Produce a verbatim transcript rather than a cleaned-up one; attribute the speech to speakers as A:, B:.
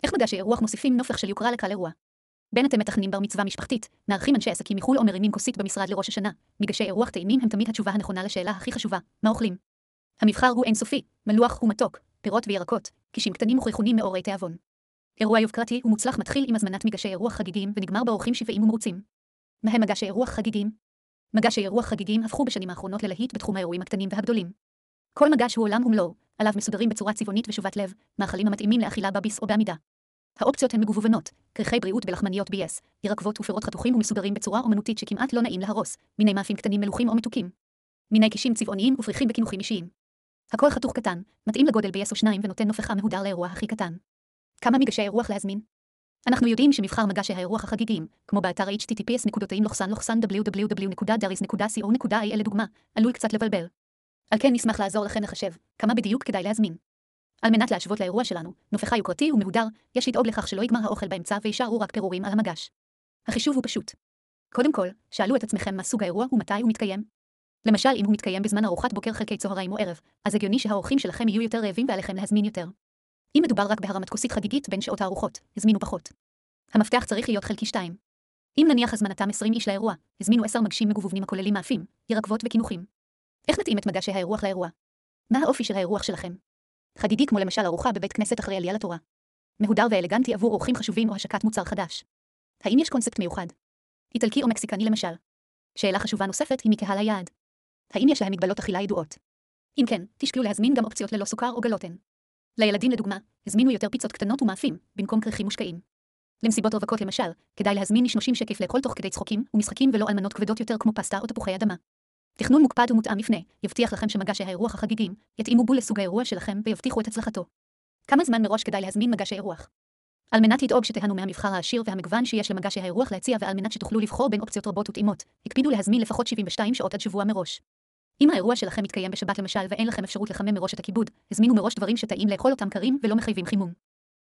A: איך מגשי אירוח מוסיפים נופך של יוקרה לקהל אירוע? בין אתם מתכננים בר מצווה משפחתית, מארחים אנשי עסקים מחו"ל או מרימים כוסית במשרד לראש השנה, מגשי אירוח טעימים הם תמיד התשובה הנכונה לשאלה הכי חשובה, מה אוכלים? המבחר הוא אינסופי, מלוח ומתוק, פירות וירקות, קישים קטנים וכיכונים מעוררי תיאבון. אירוע יוקרתי ומוצלח מתחיל עם הזמנת מגשי אירוח חגיגיים ונגמר באורחים שבעים ומרוצים. מהם מגשי אירוח חגיגיים? מגשי אירוח חגיגיים הפכו בשנים האחרונות ללהיט בתחום האירועים הקטנים והגדולים. כל מגש הוא עולם ומלואו, עליו מסודרים בצורה צבעונית ושובת לב, מאכלים המתאימים לאכילה בביס או בעמידה. האופציות הן מגוונות, כריכי בריאות בלחמניות בי אס, ירקבות ופירות חתוכים ומסודרים בצורה אומנותית שכמעט לא נעים להרוס, מיני מאפים קטנים מלוכים או מתוקים. מיני קישים צבעוניים ופריחים בקינוחים אישיים. הכל חתוך קטן, מתאים לגודל בי אס או שניים ונותן נופך מהודר לאירוע הכי קטן. כמה מגשי אירוח להזמין? אנחנו יודעים שמבחר מגשי האירוח החגיגיים, כמו באתר אייץ' טי טי פי אס נקודתיים לוחסן לוחסן דאבליו דאבליו דאבליו נקודה דאריס נקודה סי או נקודה איי אל לדוגמה, עלול קצת לבלבל. על כן נשמח לעזור לכם לחשב, כמה בדיוק כדאי להזמין. על מנת להשוות לאירוע שלנו, נופכה יוקרתי ומהודר, יש לדאוג לכך שלא יגמר האוכל באמצע ויישארו רק פירורים על המגש. החישוב הוא פשוט. קודם כל, שאלו את עצמכם מה סוג האירוע ומתי הוא מתקיים. למשל, אם הוא מתקיים בזמן ארוחת בוקר חלקי צהריים או ערב, אז הגיוני שהאורחים שלכם יהיו יותר רעבים ועליכם להזמין יותר. אם מדובר רק בהרמת כוסית חגיגית בין שעות הארוחות, הזמינו פחות. המפתח צריך להיות חלקי שתיים. אם נניח הזמנתם עשרים איש לאירוע, הזמינו עשרה מגשים מגוונים הכוללים מאפים, ירקבות וקינוחים. איך מתאים את מגשי האירוח לאירוע? מה האופי של האירוח שלכם? חגיגי כמו למשל ארוחה בבית כנסת אחרי עלייה לתורה. מהודר ואלגנטי עבור אורחים חשובים או השקת מוצר חדש. האם יש קונספט מיוחד? איטלקי או מקסיקני למשל? שאלה חשובה נוספת היא מקהל היעד. האם יש להם מגבלות אכילה ידועות? אם כן, תשקלו להזמין גם אופציות ללא סוכר או גלוטן. לילדים לדוגמה, הזמינו יותר פיצות קטנות ומאפים, במקום כריכים מושקעים. למסיבות רווקות למשל, כדאי להזמין משלושים שקף לאכול תוך כדי צחוקים ומשחקים ולא על מנות כבדות יותר כמו פסטה או תפוחי אדמה. תכנון מוקפד ומותאם לפני, יבטיח לכם שמגשי האירוח החגיגיים יתאימו בול לסוג האירוע שלכם ויבטיחו את הצלחתו. כמה זמן מראש כדאי להזמין מגשי אירוח? על מנת לדאוג שתיהנו מהמבחר העשיר והמגוון שיש למגשי האירוח להציע ועל מנת שתוכלו לבחור בין אופציות רבות וטעימות, הקפידו להזמין לפחות שבעים ושתיים שעות עד שבוע מראש. אם האירוע שלכם מתקיים בשבת למשל ואין לכם אפשרות לחמם מראש את הכיבוד, הזמינו מראש דברים שטעים לאכול אותם קרים ולא מחייבים חימום.